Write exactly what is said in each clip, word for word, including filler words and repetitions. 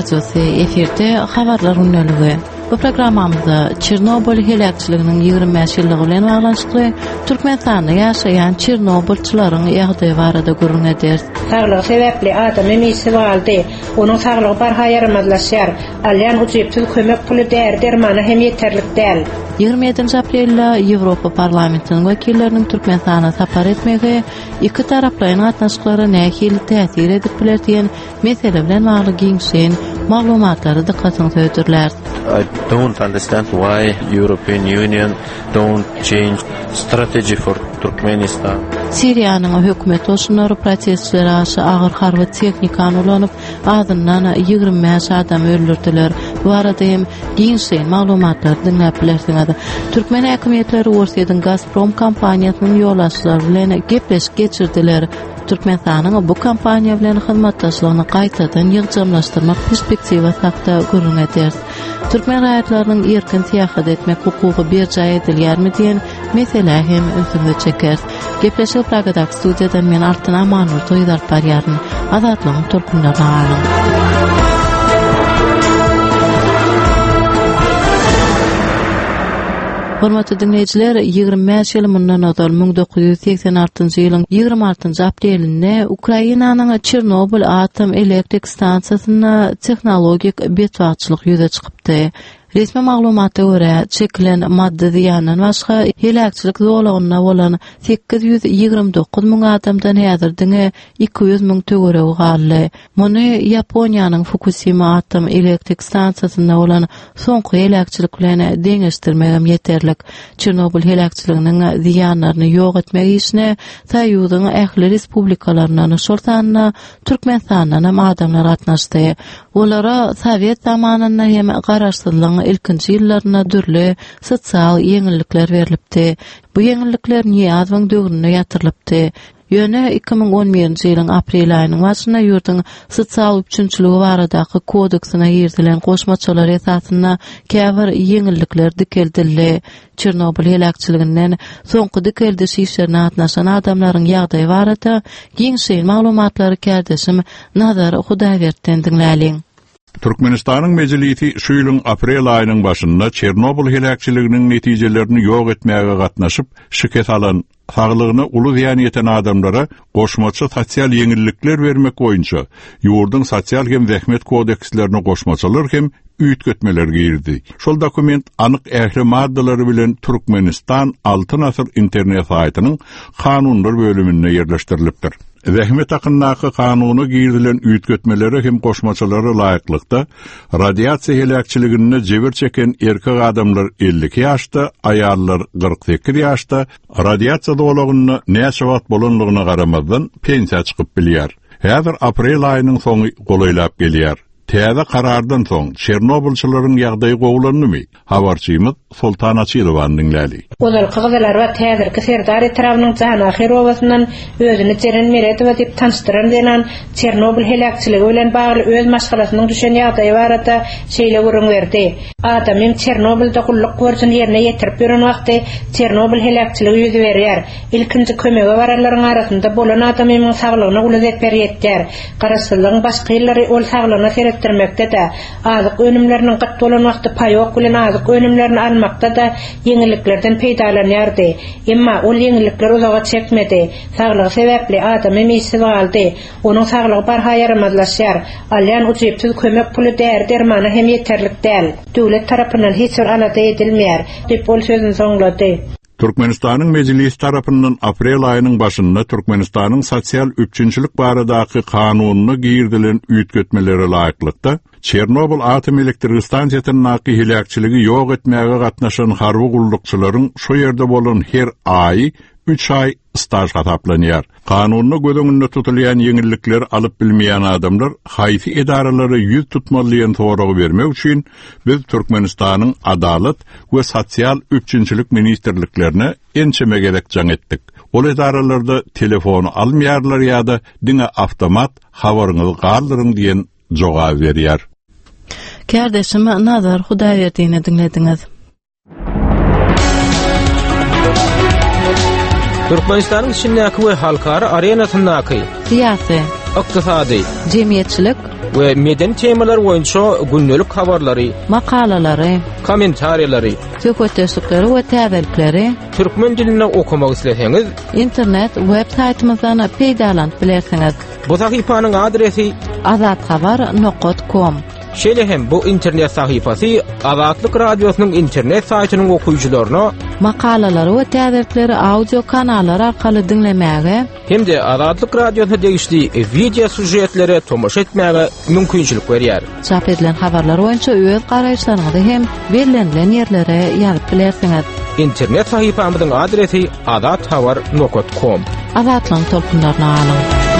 radiosu efirde habarlar unnaligi. Bu programmamızda Çernobıl helakçylygynyň ýygrimi beş ýyllygy bilen baglanşykly Türkmenistanda ýaşaýan Çernobylçylaryň ýagdaýy barada gurrun eder. Saglyk sebäpli adam emisi baldy. Onuň saglygy barha ýaramazlaşýar. Alýan uçypsyz kömek puly där dermany hem ýeterlik däl. ýygrimi ýedinji aprelde Ýewropa parlamentiniň wekilleriniň Türkmenistana sapar etmegi iki taraplaryň gatnaşyklary nähili täsir edip bilerdiýen mesele bilen bagly giňşen maglumatlary dikkatyny töwdürler. I don't understand why European Union don't change strategy for Turkmenistan. Siriýanyň hökümet oşunlary protestçilere aşy agyr harby tehnikany ulanyp adyndan ýygrimi beş adam öldürdiler. Bu arada hem giňşen maglumatlar dinläp bilersiňiz. Türkmen häkimetleri Russiýadan Gazprom kompaniýasynyň ýolaçlary bilen gepleşip geçirdiler. Türkmenistanyň bu kompaniýa bilen hyzmatdaşlygyny gaýtadan ýygjamlaşdyrmak perspektiwasy hakda gurrun eder. Türkmen raýatlarynyň erkin seýahat etmek hukugy berjay edilýärmi diýen mesele hem öňsüňde çeker. Gepleşip Pragada studiýadan men Artyn Amanur toýdar barýaryn azatlygyň tolkunlaryna alyň. Hormatly dinleýijiler, ýygrimi beş ýyl mundan öňden ming dokuz ýüz seksen altynjy ýylyň ýygrimi altynjy aprelinde Ukrainanyň Çernobil atom elektrik stansiýasyna tehnologik betwagçylyk ýüze çykypdy. Resmi maglumatlara görä, çekilen madda ziýanyň başga helakçylyk zolagyna bolan sekiz ýüz ýygrimi dokuz ming adamdan häzirdiňe iki ýüz ming töweregi galy. Muny Ýaponiýanyň Fukushima atom elektrik stansiýasyna bolan soňky helakçylyk bilen deňeşdirmegem ýeterlik. Çernobil helakçylygynyň ziýanlaryny ýok etmek işine Soýuzyň ähli respublikalaryndan şoltanyna Türkmenistandan hem adamlar gatnaşdy. Olara Sowet zamanynda hem garaşsyzlygyň ilkinji ýyllaryna dürli sosial ýeňillikler berilipdi. Bu ýeňillikler Niýazowyň döwrüne ýatyrylypdy. Ýöne iki ming on birinji ýylyň aprel aýynyň başynda ýurtyň sosial üçinçiligi baradaky kodeksine ýerdilen goşmaçylar esasyna käbir ýeňillikler dikeldiler. Çernobil helakçylygynyň soňky dikeldiş işlerine atnaşan adamlaryň ýagdaýy barada giňşen maglumatlary kärdeşim Nazar Hudaýberden dinläliň. Türkmenistanyň mejlisi şu ýylyň aprel aýynyň başynda Çernobil helakçylygynyň netijelerini ýok etmäge gatnaşyp şirket alan saglygyna uly ziýan ýeten adamlara goşmaçy sosial ýeňillikler bermek boýunça ýurdun sosial hem zähmet kodekslerini goşmaçylar hem üýtgetmeler girdi. Şol dokument anyk ähli maddalary bilen Türkmenistan altyn asyr internet saýtynyň kanunlar bölümine ýerleşdirilipdir. Zähmet hakkyndaky kanuny girdilen üýtgetmeleri hem goşmaçylary laýyklykda radiasiýa helakçylygyny jeber çeken erkek adamlar ellik ýaşda, aýallar kırk sekiz ýaşda radiasiýa dolagyny näçe wagt bolanlygyna garamazdan pensiýa çykyp bilýär. Häzir aprel aýynyň soňy golaýlap gelýär. Täze karardan soň Çernobilçylaryň ýagdaýy gowulandymy? Habarçymyz Sultan Açylowan dinläli. Olar kagdalar we täzirki Serdar etrafynyň Jana Ahirowasynyň özüni Ceren Meredowa diýip tanışdyran denen Çernobil helakçylygy bilen bagly öz maşgalasynyň düşen ýagdaýy barada şeýle gurrun berdi. Adamym Çernobilde gullyk görjüni ýerine ýetirip beren wagty Çernobil helakçylygy ýüz berýär. Ilkinji kömege baralaryň arasynda bolan adamymyň saglygyna uly zepber ýetdir. Garaşsyzlygyň başga ýyllary ol saglygyna sertdirmekde de, azyk önümleriniň gat bolan wagty paýok bilen azyk önümlerini almakda da ýeňilliklerden peýdalanýardy. Emma ol ýeňillikler uzaga çekmedi. Saglygy sebäpli adam emisi baldy. Onuň saglygy barha ýaramazlaşýar. Alýan uçypsyz kömek puly där dermany hem ýeterlik däl. Döwlet tarapyndan hiç bir alada edilmeýär. Diýip ol sözüni soňlady. Türkmenistanyň mejlisi tarapyndan aprel aýynyň başynda Türkmenistanyň sosial üçinçilik baradaky kanunyny girdilen üýtgetmeleri laýyklykda Çernobil atom elektrik stansiýasynyň helakçylygy ýok etmäge gatnaşan harby gullukçylaryň şo ýerde bolan her aý üç ay staj hataplanýar. Kanunyny gödüňünde tutulýan ýeňillikler alyp bilmeýän adamlar haýsy edaralary ýüz tutmalyň soragy bermek üçin biz Türkmenistanyň adalet we sosial üçinçilik ministrliklerine ençeme gerek jaň etdik. Ol edaralarda telefonu almaýarlar ýa-da diňe awtomat habaryňyzy galdyryň diýen jogap berýär. Kardeşim Nazar Hudaýberden dinlediňiz. Türkmenistanyň içindäki we halkara arenasyndaky siyasi, iqtisady, jemgyýetçilik we meden temalar boýunça günnelik habarlary, makalalary, kommentariýalary, söhbetleri we täzelikleri türkmen diline okumak isleseňiz, internet web saytymyzdan peýdalanıp bilersiňiz. Bu sahypanyň adresi azat habar nokta com. Şeýle hem bu internet sahypasy Azatlyk radiosynyň internet saýtynyň okuyjylaryna makalalary we täzelikleri audio kanallary arkaly dinlemäge hem-de Azatlyk radiosyna degişli video sujetlere tomoş etmäge mümkinçilik berýär. Çap edilen habarlar boýunça öz garaýşlaryňyzy hem berilen ýerlere ýazyp bilersiňiz. İnternet sahypamyzyň adresi azat habar nokta com. Azatlyň tolkunlaryna alyň.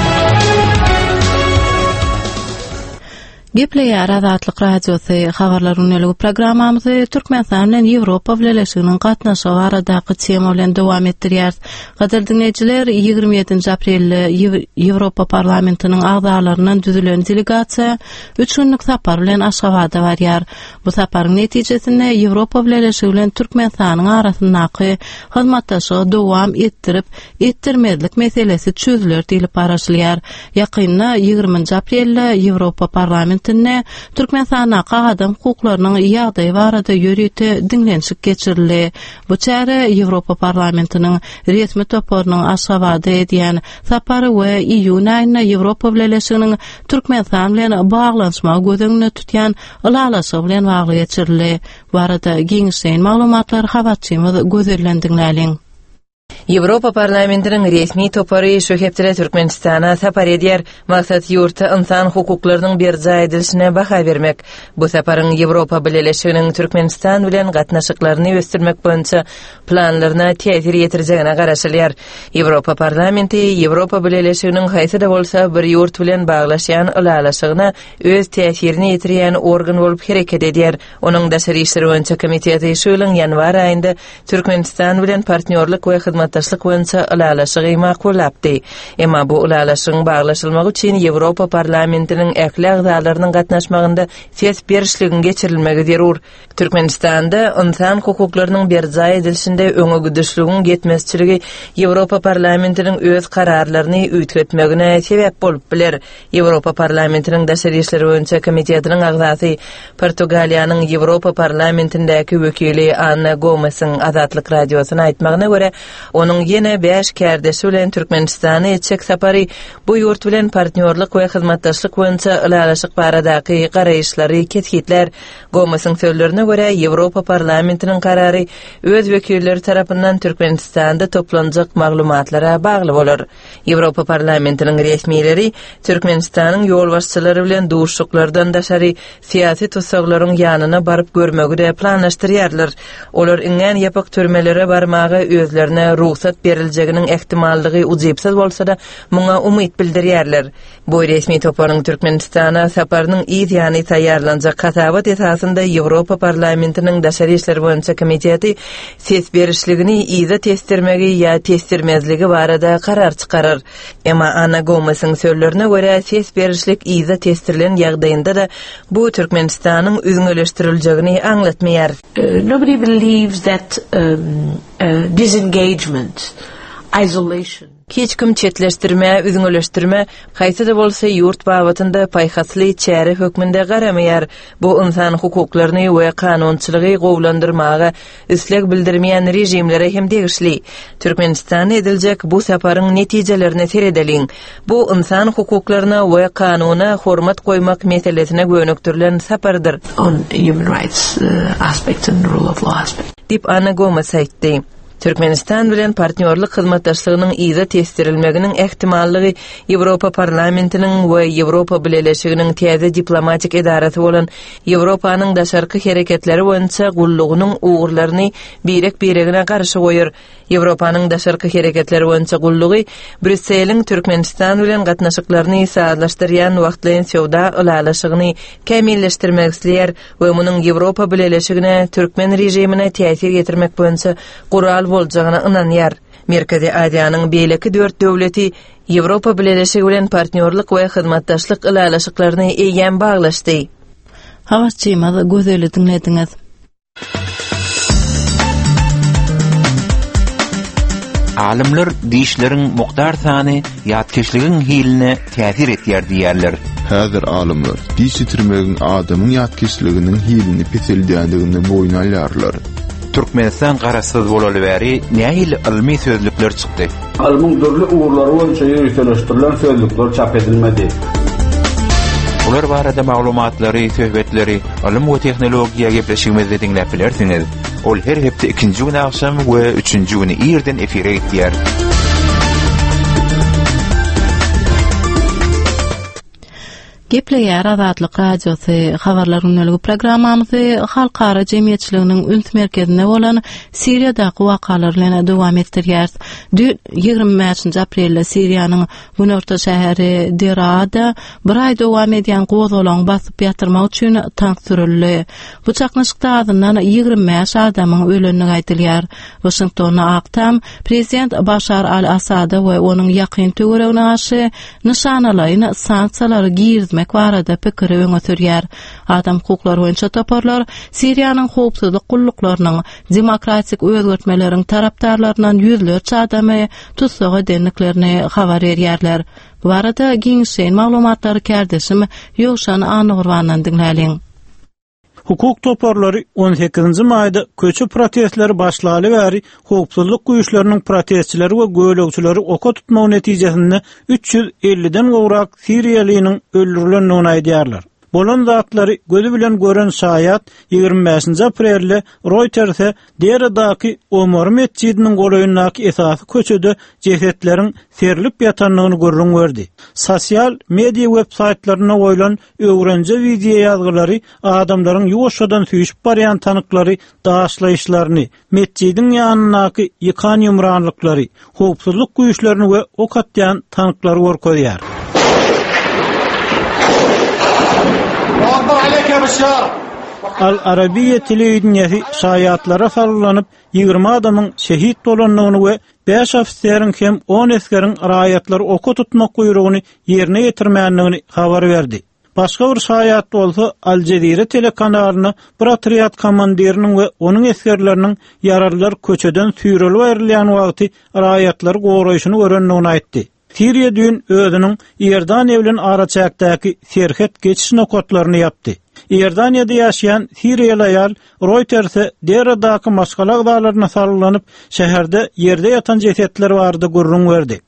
Gepleýär Azatlyk radiosy habarlaryň öňlügi programmamyzy Türkmenistan bilen Ýewropa Birleşiginiň gatnaşygy aradaky tema bilen dowam etdirýär. Gader dinleýijiler, ýygrimi ýedinji aprelde Ýewropa parlamentiniň agzalarynyň düzülen delegasiýa üç günlük sapar bilen Aşgabatda barýar. Bu saparyň netijesinde Ýewropa Birleşigi bilen Türkmenistanyň arasyndaky hyzmatdaşygy dowam etdirip, etdirmezlik meselesi çözüler diýilip baraşylýar. Ýakynda ýygrimi aprelde Ýewropa parlament Türkmenistana adam hukuklarynyň ýagdaýy barada ýörüýte dinlenşik geçirildi. Bu çäre Ýewropa parlamentiniň resmi toporynyň Aşgabatda edýän sapary we iýun aýyna Ýewropa Birleşiginiň Türkmenistan bilen baglanşma gözeňinde tutýan ulalaşygy bilen bagly geçirildi. Barada giňişen maglumatlar habarçymyz gözellendiňläliň. Ýewropa parlamentiniň resmi topary şu hepdere Türkmenistana sapar edýär, maksat ýurtda insan hukuklarynyň berjä edilişine baha bermek. Bu saparyň Ýewropa Birleşiginiň Türkmenistan bilen gatnaşyklaryny ösdürmek boýunça planlaryna täsir ýetirjegine garaşylýar. Ýewropa parlamenti Ýewropa Birleşiginiň haýsy da bolsa bir ýurt bilen baglaşýan ulalaşygyna öz täsirini ýetirýän organ bolup hereket edýär. Onuň daşary işleri boýunça komiteti şu ýylyň ýanwar aýynda Türkmenistan bilen partnerlik we hyzmatdaşlyk boýunça ulalaşygy makullapdy. Emma bu ulalaşygyň baglaşylmagy üçin Ýewropa parlamentiniň äkli agzalarynyň gatnaşmagynda ses berişligini geçirilmegi zerur. Türkmenistanda insan hukuklarynyň berjä edilişinde öňe güdüşlügiň getmezçiligi Ýewropa parlamentiniň öz kararlaryny üýtgetmegine sebäp bolup biler. Ýewropa parlamentiniň daşary işleri boýunça komitetiniň agzasy Portugaliýanyň Ýewropa parlamentindäki wekili Anna Gomesyň Azatlyk radiosyna aýtmagyna görä, onuň ýene beş kärdeşi bilen Türkmenistana etjek sapary bu ýurt bilen partnerlik we hyzmatdaşlyk boýunça ulalaşyk baradaky garaýşlary ketgitler. Gomesyň sözlerine görä, Ýewropa parlamentiniň karary öz wekilleri tarapyndan Türkmenistanda toplanjak maglumatlara bagly bolar. Ýewropa parlamentiniň resmiýetleri Türkmenistanyň ýol başçylary bilen duşuklardan daşary syýasy tutsaklaryň ýanyna baryp görmegi de planlaşdyrýarlar. Olar iňen ýapyk türmelere barmagy özlerine ruhsat beriljegining ehtimallygy ujypsız bolsa da muňa umyt bildirýärler. Bu resmi toparyň Türkmenistana saparynyň ýa-ni taýýarlanjak kasabat esasynda Ýewropa parlamentiniň daşary işleri boýunça komiteti ses berişligini ýa testirmegi ýa testirmezligi barada karar çykarar. Emma Anna Gomesyň sözlerine görä, ses berişlik ýa testirilen ýagdaýynda da bu Türkmenistanyň üzüňeleşdirilýägini aňlatmaýar. Uh, nobody believes that um, uh, disengagement, isolation. Hiç kim çetleştirme, üzüňeleştirme, haýsy da bolsa ýurt babatynda paýhasly çäre hökmünde garamaýar. Bu insan hukuklaryny we kanunçylygy gowlandyrmaga üsleg bildirmeýän rejimlere hem degişli. Türkmenistan ediljek bu saparyň netijelerini seredeliň. Bu insan hukuklaryna we kanuna hormat goýmak meselesine gönüktirilen sapardyr. On human rights uh, aspect and rule of law aspect. Dip Anna Gomes aýtdy. Türkmenistan bilen partnerlik hyzmatdaşlygynyň ýa testirilmeginiň ehtimallygy Ýewropa parlamentiniň we Ýewropa Birleşiginiň täze diplomatik edarasy bolan Ýewropanyň daşarky hereketleri boýunça gullugynyň ugurlaryny birek-biregine garşy goýur. Ýewropanyň daşarky hereketleri boýunça gullugy Brüsseliň Türkmenistan bilen gatnaşyklaryny sağlaşdyrýan wagtlaýan sowda ulalaşygyny kämilleşdirmek isleýär we munyň Ýewropa Birleşigine türkmen rejimine täsir getirmek boýunça gural boljagyna ynanýar. Merkezi Aziýanyň beýleki dört döwleti Ýewropa Birleşigi bilen partnerlik we hyzmatdaşlyk ulalaşyklaryny eýen baglaşdy. Habarçymyzy gözeli dinlediňiz. Alimler diýişleriň mukdar sany ýa teşligiň hiline täsir etýär diýerler. Häzir alymlar diş itirmegin adamyň ýatkyşlygynyn hilini peseldiýändigini boýuna alýarlar. Türkmenistan garasyz bolaly bäri näil ilmi sözlükler çykdy. Alymyň dörli uğurlary boýunça ýetirleşdirilen sözlükler çap edilmedi. Ular barada maglumatlary, söhbetleri, ilim we tehnologiýa gepleşigimizde diňläp bilersiňiz. Ol her hepde ikinji gün akşam we üçünji güni ýerden efire gitdiler. Gepleýär Azatlyk radiosy habarlaryň öňlügi programmamyzy halkara jemgyýetçiliginiň üns merkezinde bolan Siriýadaky wakalar bilen dowam etdirýär. ýygrimi aprelde Siriýanyň günorta şäheri Dera'da bir ay dowam edýän gowzalaň basyp ýatyrmak üçin tank sürildi. Bu çaknaşykda azyndan ýygrimi adamyň ölenligi aýdylýar. Washingtonna aktam prezident Bashar al-Assad we onuň ýakyn töweregine garşy nişanalaryny sanksiýalary girizmek barada pikiri öňe sürýär. Adam hukuklary boýunça toparlar Siriýanyň howpsuzlyk gulluklarının demokratik özgertmeleriň tarapdarlarynyň ýüzlerçe adamy tutsaga denliklerini habar berýärler. Bu barada giňişen maglumatlary kärdeşim Ýowşan Anurwanyň diňläliň. Hukuk toparlary on sekizinji maýda köçü protestleri başlaly bäri howpsuzlyk güýçleriniň protestçileri we gölegçileri oka tutmagy netijesinde üç yüz elliden gowrak Siriýalynyň öldürilendigini aýdýarlar. Bolan zatlary gözü bilen gören şaýat ýygrimi beşinji aprelde Reuters'e Dera'daky Omar mescidiniň golaýyndaky esasy köçede cesetleriň serilip ýatanlygyny görüň berdi. Sosial media websaytlaryna goýulan öwrenje video ýazgylary adamlaryň ýoşadan süýüşip barýan tanyklary, daşlaýyşlaryny, mescidin ýanynaky ýykan ýumranlyklary, howpsuzlyk güýçlerini we ok atýan tanyklary görkezýär. Al-Arabiyya telewizionyasy şaýatlara sarylanyp ýygrimi adamyň şehit bolanlygyny we beş ofiseriň hem on eskeriň raýatlary oka tutmak buyrugyny ýerine ýetirmänligini habar berdi. Başga bir şaýat bolsa Al Jazeera telekanalyna bir otryad komandiriniň we onuň eskerleriniň ýaralylar köçeden süýrelip berilýän wagty raýatlary goraýşyny görenligini aýtdy. Siriýa dün özüniň Ýerdaniýa bilen araçakdaky serhet geçiş nokatlaryny yapdy. Ýerdaniýada ýaşaýan Siriýaly aýal Reuters'e Dera'daky maşgalak dağlaryna sarylanyp şäherde ýerde ýatan jesetler bardy görüň berdi.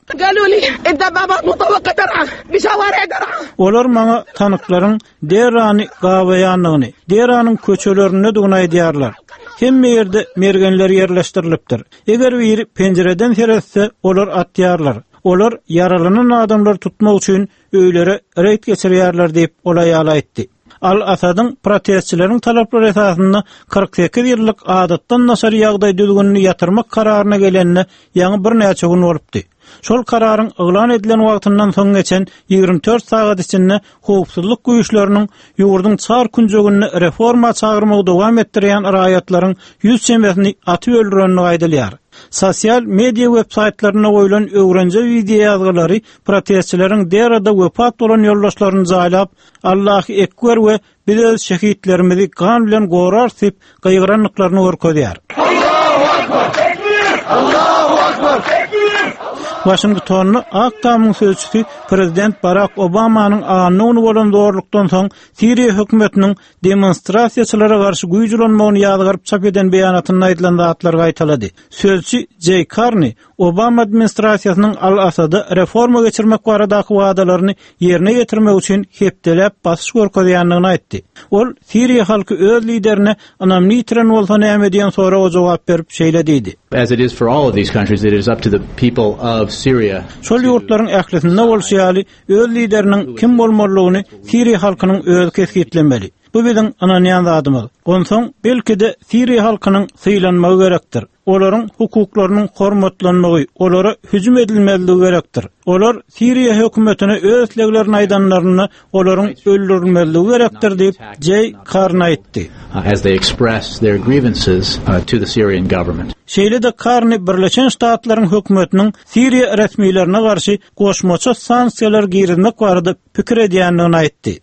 Olar maňa tanyklaryň Dera'ny gawaýanlygyny, Dera'nyň köçelerini duguna aýdýarlar. Hemme ýerde mergenler ýerleşdirilipdir. Eger biri penjereden seretse olar atýarlar. Olar yaralanan adamlar tutmak üçin öýlere reýt geçirýärler diýip olay aýtdy. Al-Asad'ın protestçilerin talaplary esasında kırk sekiz ýyllyk adatdan nasar ýagdaý düzgünini ýatyrmak kararına gelenine ýaňy bir näçe gün bolupdy. Şol kararyň eglan edilen wagtyndan soň geçen ýygrimi dört saat içinde howpsuzlyk güýçleriniň ýurduň çar künjegini reforma çağırmagy dowam etdirýän raýatlaryň ýüz çembesini atyp öldürenini aýdylýar. Sosial media websaytlaryna goýulan öwrenje video ýazgylary protestçileriň Dera'da wepat bolan ýoldaşlaryny jaýlap, Allahy ekber we biz öz şehitlerimizi kan bilen gorar diýip gaýgyranlyklaryny görkezýär. Allahu akbar! Tekbir! Allahu akbar! Tekbir! Washingtonna aktamyň sözçüsi Prezident Barack Obamanyň anyny bolan zorlukdan soň Siriýa hökümetiniň demonstrasiýaçylara garşy güýjülenmegini ýazgyryp çap eden beýanatyny aýdylan zatlarga aýtalady. Sözçü Jay Carney Obama administrasiýasynyň Al-Asada reforma geçirmek baradaky wagdalaryny ýerine ýetirmek üçin hepdelep basyş görkezýändigini aýtdy. Ol Siriýa halky öz liderine anam nitren bolsa näme diýen soraga jogap berip şeýle diýdi. As it is for all of these countries, it is up to the people of Syria. Şol ýurtlaryň ählisinde bolsaýaly öz lideriniň kim bolmalygyny Siriýa halkynyň öz kesgitlenmeli. Bu biziň ananýan zadymyz. Onsoň belki-de Siriýa halkynyň syýlanmagy gerekdir. Olaryň hukuklarynyň hormatlanmagy, olara hüjüm edilmezligi gerekdir. Olar Siriýa hökümetine öz leglerini aýdanlaryny olaryň öldürilmezligi gerekdir diýip Jay Carney aýtdy. As they express their grievances uh, to the Syrian government. Şeýle de Carney Birleşen Ştatlaryň hökümetiniň Siriýa resmiýlerine garşy goşmaça sanksiýalar girizmek barada pikir edýändigini aýtdy.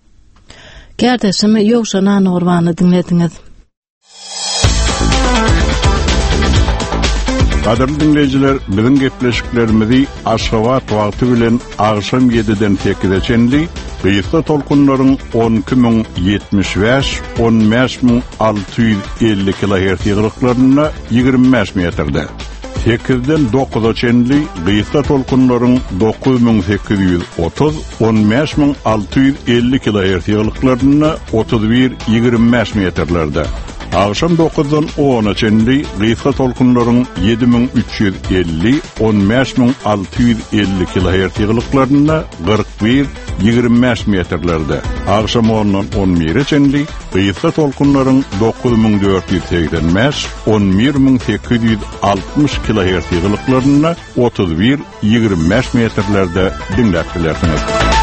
Gerdeşim Ýowşan Anurwany dinlediňiz. Gaderli dinleyijiler, biziň gepleşiklerimizi Aşgabat wagty bilen agşam ýediden sekizde çenli Gysga tolkunlaryň on iki miň yetmiş beş on beş miň alty ýüz elli kilohertz ýygryklarynda ýygrimi beş metrde. sekizden dokuza çenli gysga tolkunlaryň dokuz miň sekiz ýüz otuz on beş miň alty ýüz elli kilohertz ýygryklarynda otuz bir ýygrimi beş metrlerde. Akşam dokuzdan ona çenli gysga tolkunlaryň yedi miň üç ýüz elli on beş miň alty ýüz elli kilohertz ýygryklarynda kırk bir ýygrimi beş metrlerde. Akşam ondan on bire çenli gysga tolkunlaryň dokuz miň dört ýüz seksen beş on bir miň sekiz ýüz altmış kilohertz ýygryklarynda otuz bir ýygrimi beş metrlerde dinläp bilersiňiz.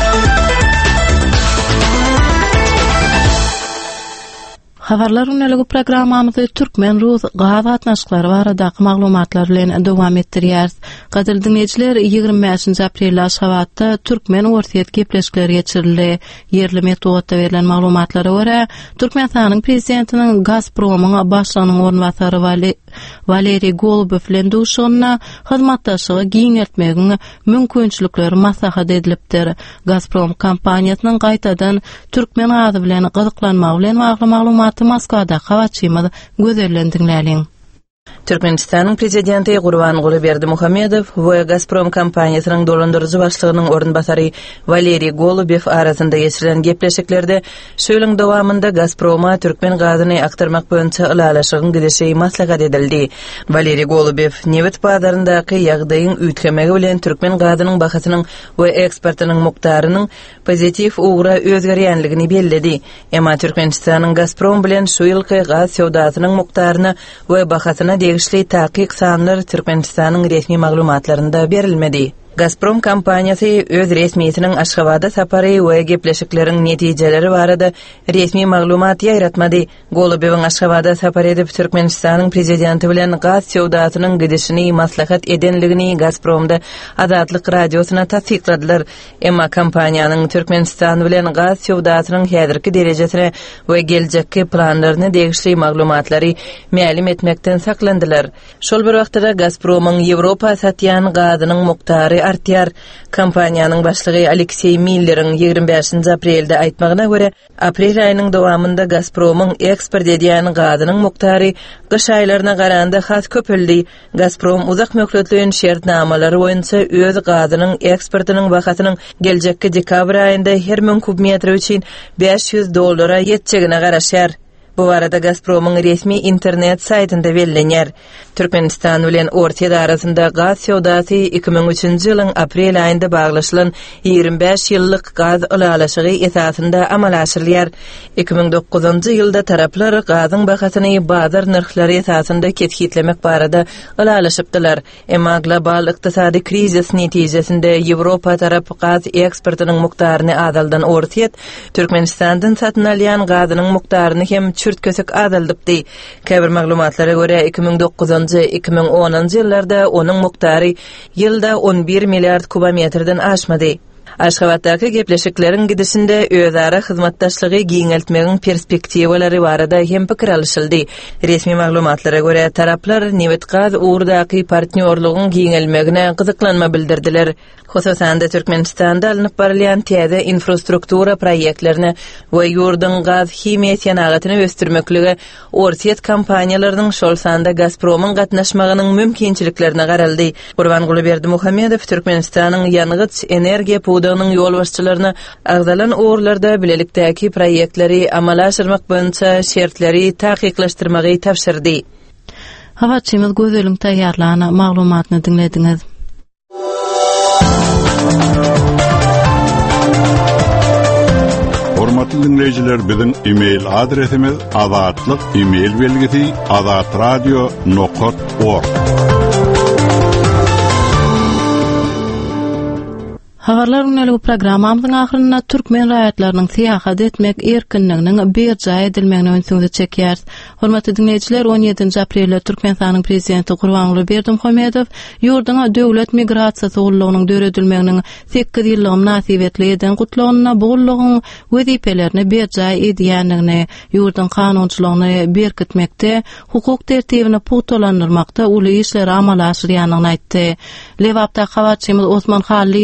Habarlar öneligi programmamyzy Türkmen Rus gaz gatnaşyklary barada maglumatlar bilen dowam etdirýäris. Gadyr dinleýijiler, ýygrimi beşinji aprel aşgabatda Türkmen ortaýat gepleşikleri geçirildi. Yerli metodda berilen maglumatlara görä, Türkmenistanyň prezidentiniň Gazpromyň başlygynyň ornwasary Valeriy Golubov bilen duşgyna hyzmatdaşlygy giňeltmegiň mümkinçilikleri maslahat edilipdir. Gazprom kompaniýasynyň gaýtadan Türkmen gazy bilen gyzyklanmagy bilen bagly maglumat Moskvada hawatçymyz gözellendirilen. Türkmenistanyň prezidenti Gurbanguly Berdimuhamedov we Gazprom kompaniýasynyň dolandyrjy başlygynyň ornwasary Valeriy Golubov arasynda geçirilen gepleşiklerde şöýleň dowamında Gazproma Türkmen gazyny aktarmak boýunça ılalaşygyň gidişi maslahat edildi. Valeriy Golubov newit bazaryndaky ýagdaýyň üýtgemegi bilen Türkmen gazynyň bahasynyň we eksportynyň mukdarynyň pozitiv ugra özgerýänligini belledi. Emma Türkmenistanyň Gazprom bilen şu ýylky gaz sowdasynyň mukdaryny we bahasyna degişli taqiq sanlar Türkmenistanyň resmi maglumatlarynda berilmedi. Gazprom kompaniýasy öz resmiýetiniň Aşgabatda sapary we gepleşikleriň netijeleri barada resmi maglumat ýaratmady. Golubowyň Aşgabatda sapary edip Türkmenistanyň prezidenti bilen gaz sowdasynyň gidişini maslahat edenligini Gazpromda Azatlyk radiosyna tasdikladylar. Emma kompaniýanyň Türkmenistan bilen gaz sowdasynyň häzirki derejesine we geljekki planlaryny degişli maglumatlary ma'lum etmekden saklandylar. Şol bir wagtda Gazpromyň Ýewropa satýan gazynyň muktary artýar. Kompaniýanyň başlygy Aleksey Miller'in ýygrimi beşinji aprelde aýtmagyna görä, aprel aýynyň dowamında Gazpromyň eksport edýän gazynyň muktary gyş aýlaryna garanda has köpeldi. Gazprom uzak möhletliğin şertnamalary boýunça öz gazynyň eksportynyň bahasynyň geljekki dekabr aýynda her ming kubmetr üçin beş ýüz dollara ýetjegine garaşýar. Bu arada Gazpromyň resmi internet saytynda bellenýär. Türkmenistan bilen Ortaýa arasynda gaz sowdasy iki ming üçinji ýylyň aprel aýynda baglaşylan ýygrimi beş ýyllyk gaz ulalaşygy esasynda amal aşyrylýar. iki ming dokuzunji ýylda taraplar gazyň bahasyny bazar narhlary esasynda ketgitlemek barada ulalaşypdylar. Emma global ykdysady krizis netijesinde Ýewropa tarap gaz eksportynyň mukdaryny azaldan ortaýat, Türkmenistandan satyn alýan gazynyň mukdaryny hem çürtkösek azaldypdy. Käbir maglumatlara görä iki ming dokuzunji iki ming onunji ýyllarda onuň muktary ýylda on bir milliard kubometrden aşmady. Aşgabatdaky gepleşikleriň gidişinde özara hyzmatdaşlygy giňeltmegiň perspektiwalary barada hem pikir alşyldy. Resmi maglumatlara görä taraplar newit gaz ugrdaky partnýorlygyň giňelmegine gyzyklanma bildirdiler. Hususan da Türkmenistanda alınıp barılan täze infrastruktura proyektlerini we ýurdyň gaz himiýa ýanagatyny ösdürmekligi ortaýat kompaniýalarynyň şol sanda Gazpromyň gatnaşmagynyň mümkinçiliklerine garaldy. Gurbanguly Berdimuhamedov Türkmenistanyň ýanygyç energiýa puwdygynyň ýol başçylaryna agzalan uğurlarda bilelikdäki proyektleri amala aşyrmak boýunça şertleri taqiqlaşdyrmagy tapşyrdy. Hawatçymyz gözeliň taýýarlana maglumatyny dinlediňiz. Hormatly dinleyijiler, biziň e-mail adresimiz azatlyk e-mail belgisi azatradio nokta org. Habarlar öneli bu programamyzyň ahyryna türkmen raýatlarynyň syýahat etmek erkinliginiň berja edilmegine öňsüňde çekýär. Hormatly dinleýijiler, on ýedinji aprelde Türkmenistanyň prezidenti Gurbanguly Berdimuhamedov ýurduňa döwlet migrasiýasy ullugynyň döredilmeginiň sekiz ýyllygy nasip etlen gutlagyna bugullygyň wezipelerini berja edýänligini, ýurduň kanunçylygyny berkitmekde, hukuk tertibini putolandyrmakda uly işleri amala aşyrýanyny aýtdy. Lewapda hawatçymyz Osman Halliýewiň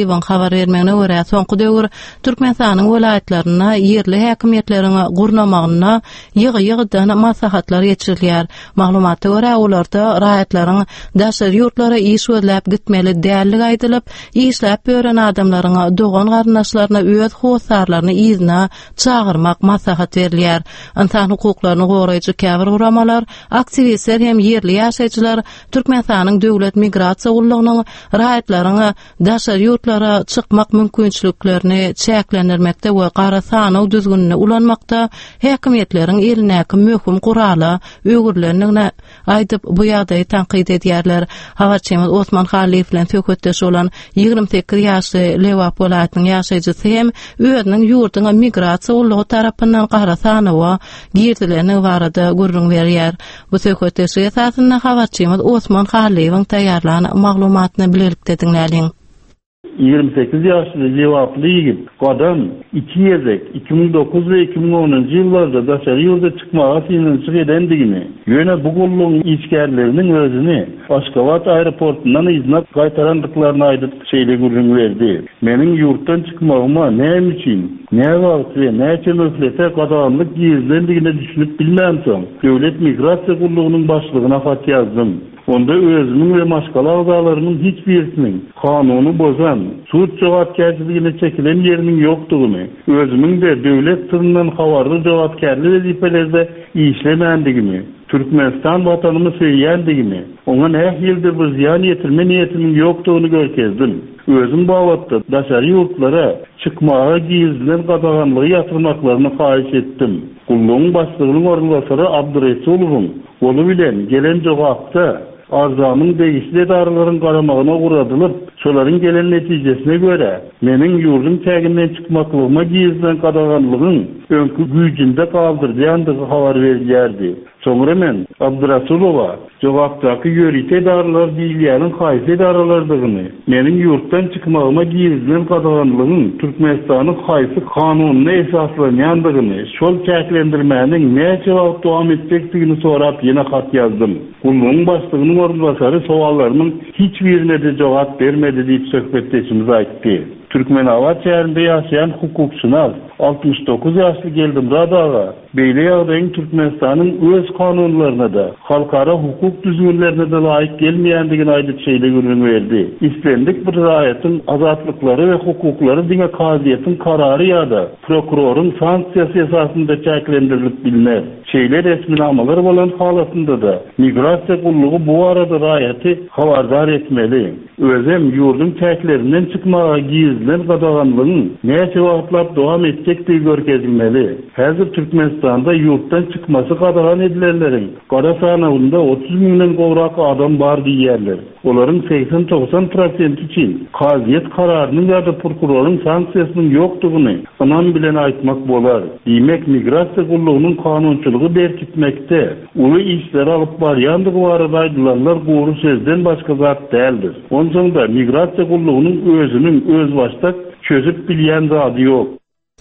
habar bermegine görä soňky döwür Türkmenistanyň welaýatlaryna ýerli häkimiýetlerine gurnamagyna ýygy-ýygydan maslahatlar geçirilýär. Maglumata görä olarda raýatlaryň daşary ýurtlara iş ödläp gitmeli däligi aýdylyp, işläp bören adamlaryna dogan garnaşlaryna öz howsarlaryny izna çağırmak maslahat berilýär. Insan hukuklaryny goraýjy käbir guramalar, aktivistler hem ýerli ýaşaýjylar Türkmenistanyň döwlet migrasiýa gullugnyň raýatlaryna daşary ýurtlara çykmak mümkinçiliklerini çäklendirmekde we gara sanaw düzgünine ulanmakda häkimiýetleriň elinäki möhüm gurala öwürlerini aýdyp bu ýagdaýy tanqid edýärler. Habarçymyz Osman Haliýew bilen söhbetdeş bolan ýygrimi sekiz ýaşly Lewap welaýatynyň ýaşaýjysy hem özüniň ýurduňa migrasiýa ullugy tarapyndan gara sanawa girdilerini barada gurrun berýär. Bu söhbetdeş esasynda habarçymyz Osman Haliýewiň taýýarlanan maglumatyny bilelikde dinläliň. ýygrimi sekiz ýaşly Lewaply ýigit gadam iki ýezek iki ming dokuz we iki ming onunçy ýyllarda daşary ýurda çykmaga synynçyk edendigini, ýöne bu gollugyň işgärleriniň özüni Aşgabat aeroportundan izna gaýtarandyklaryny aýdyp şeýle gurrun berdi. Meniň ýurtdan çykmagyma näme üçin, näme wagt we näçe möhlete gadamlyk ýerlendigini düşünüp bilmänsoň, döwlet migrasiýa gullugynyň başlygyna hat ýazdym. Onda özümün ve maşgala agzalarının hiçbirisinin kanunu bozan, suç jogapkärçiligine çekilen yerinin yoktuğunu, özümün de döwlet tyryndan habarly jogapkärlik wezipelerde işlemendigini, Türkmenistan vatanymı söýýändigini, oňa näme ýyldyr bir ziýan ýetirme niýetiniň ýokdugyny görkezdim. Özüm bu wagtda daşary ýurtlara çykmaga gizlen gadaganlygy ýatyrmaklaryny haýyş etdim. Gullugyň başlygynyň ornbasary Abdurrasulowyň olu bilen gelen jogapda arzamyň degişli darlaryň garamagyna guradylyp, şolaryň gelen netijesine göre meniň ýurdum täginden çykmaklygyma gizlen gadaganlygyň öňkü güýjünde galdyrýandygy habar berilýärdi. Soňra men Abdurrasulowa jogapdaky ýörite darlar diýilýäniň haýsy daralardygyny, meniň ýurtdan çykmagyma gizlen gadaganlygyň Türkmenistanyň haýsy kanunyna esaslanýandygyny, şol çäklendirmäniň näçe wagt dowam etjekdigini sorap ýene hat ýazdym. Gullugyň başlygynyň ornbasary sowallarynyň hiç birine de jogap bermedi diýip söhbetdeşimiz aýtdy. Türkmenabat şäherinde ýaşaýan hukukşunas altmış dokuz ýaşly Geldimrad aga beýle ýagdaýyň Türkmenistanyň öz kanunlaryna da, halkara hukuk düzgünlerine de laýyk gelmeýändigini aýdyp şeýle gurrun berdi. İstendik bir raýatyň azatlykları we hukuklary diňe kaziýetiň karary ýa-da prokuroryň sanksiýasy esasynda çäklendirilip bilinär. Şeýle resminamalary bolan halatynda da migrasiýa gullugy bu arada raýaty habardar etmeli. Özem ýurdun täklerinden çykmaga gizlen gadaganlygyň näçe wagtlap dowam etjekdigi görkezilmeli. Häzir Türkmenistanda ýurtdan çykmasy gadagan edilenleriň gara sanawynda otuz miňden gowrak adam bar diýerler. Olaryň seksen doksan prosent üçin kaziýet kararynyň ýa-da prokuroryň sanksiýasynyň ýokdugyny anan bilen aýtmak bolar. Diýmek migrasiýa gullugynyň kanunçylygy berkitmekde uly işler alyp barýandygy barada aýdylanlar gowy sözden başga zat däldir. Onsoňda migrasiýa gullugynyň özüniň öz başda çözüp bilýän zady ýok.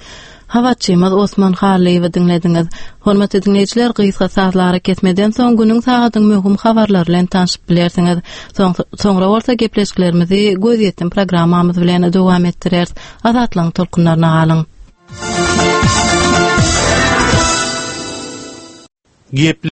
Havatçymyz Osman Haliýewi dinlediňiz. Hormatly dinleýijiler, gysga satlary ketmeden soň günüň sagatyň möhüm habarlary bilen tanyşyp bilersiňiz. Soňra bolsa gepleşiklerimizi gözýetdim programmamyz bilen dowam etdirýäris. Azatlyň tolkunlaryna galyň.